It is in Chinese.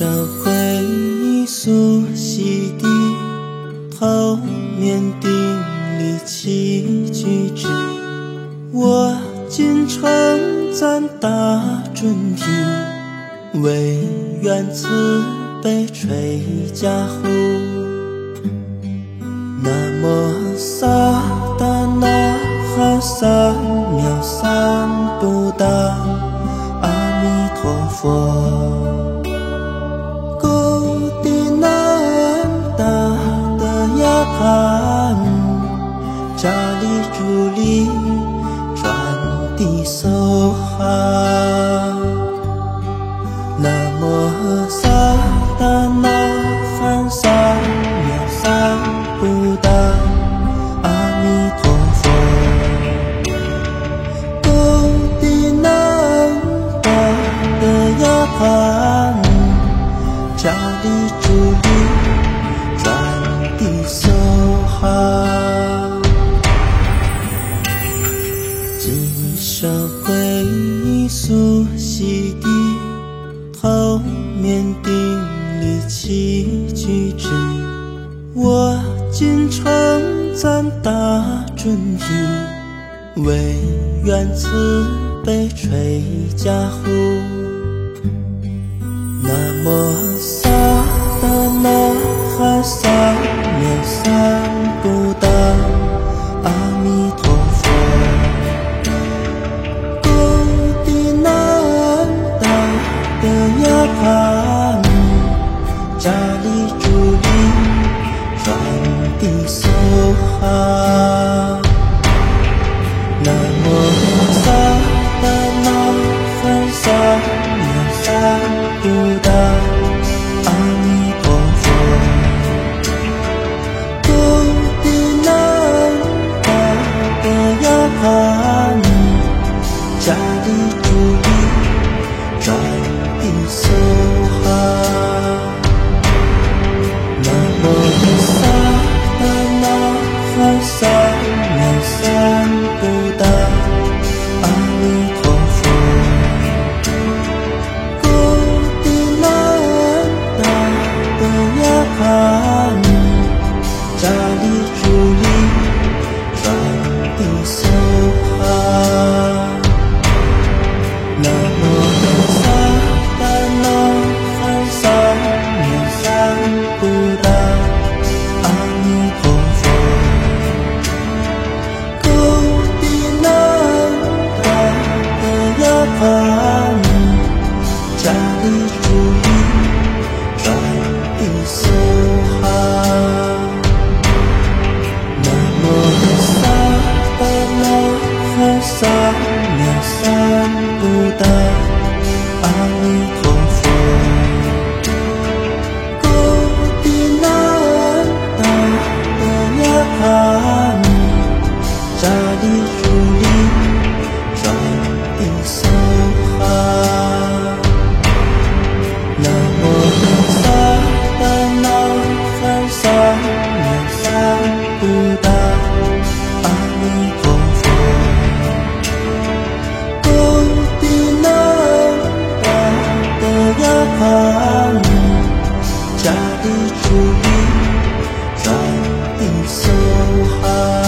首皈依苏悉地，头面顶礼起居之。我今称赞大准提，唯愿慈悲垂加护。南无萨达那哈萨藐三菩达阿弥陀佛。扎里朱里传递梭哈，南无萨达那哈萨藐三菩达阿弥陀佛。勾地南达的呀盘，扎里朱里传递梭哈。今首皈依苏悉地，头面顶礼起居之。我今称赞大准提，唯愿慈悲垂加护。南无萨达那哈萨藐三菩达阿弥陀佛。扎里朱里传递梭哈，南无萨达那哈萨藐三菩达阿弥陀佛。勾地南达的呀盘，扎里朱里传递梭哈。萨藐三菩达阿弥陀佛。勾地南达的呀盘，扎里朱里传递梭哈。南无萨达那哈萨藐三菩达阿弥陀佛。扎里朱里传递梭哈。南无萨达那哈萨藐三菩达阿弥陀佛。勾地南达的呀盘，扎里朱里传递梭哈。南无萨达那哈萨藐三菩达阿弥陀佛。勾地南达的呀盘，扎里朱里传递梭哈。